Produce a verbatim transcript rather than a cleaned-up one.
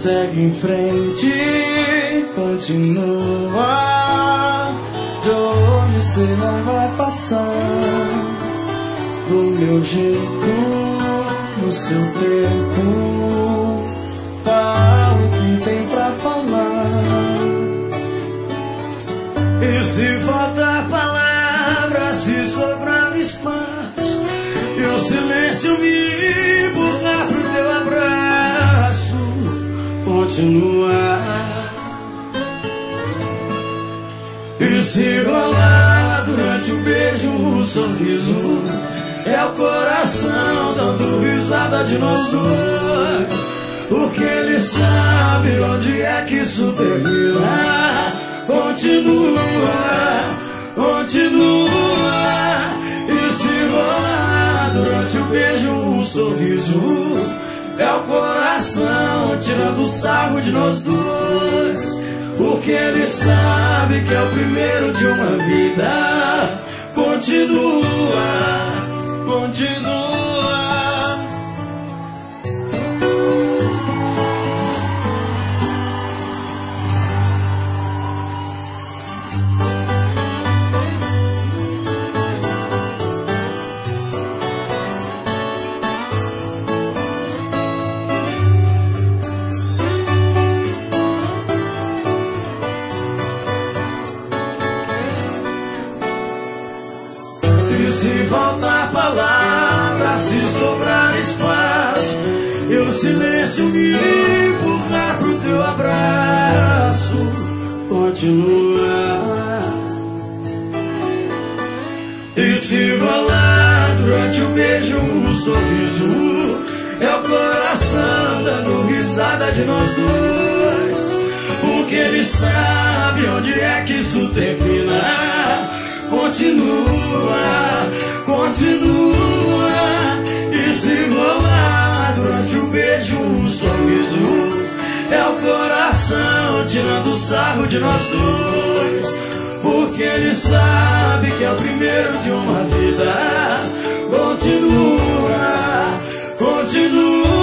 segue em frente, continua. De onde você não vai passar, do meu jeito, no seu tempo. Fala o que tem pra falar. E se faltar palavras, se sobrar espaço, e o silêncio me empurrar pro teu abraço, Continua. e se rolar durante o beijo um sorriso, é o coração dando risada de nós dois, porque ele sabe onde é que isso termina. Continua, continua. E se rolar durante o beijo um sorriso, é o coração tirando sarro de nós dois, porque ele sabe que é o primeiro de uma vida. Continua, continua. Se faltar palavras, se sobrar espaço, e o silêncio me empurrar pro teu abraço, Continua. e se rolar durante o beijo um sorriso, é o coração dando risada de nós dois, porque ele sabe onde é que isso termina. Continua, continua. E se rolar durante o beijo um sorriso, é o coração tirando sarro de nós dois, porque ele sabe que é o primeiro de uma vida. Continua, continua.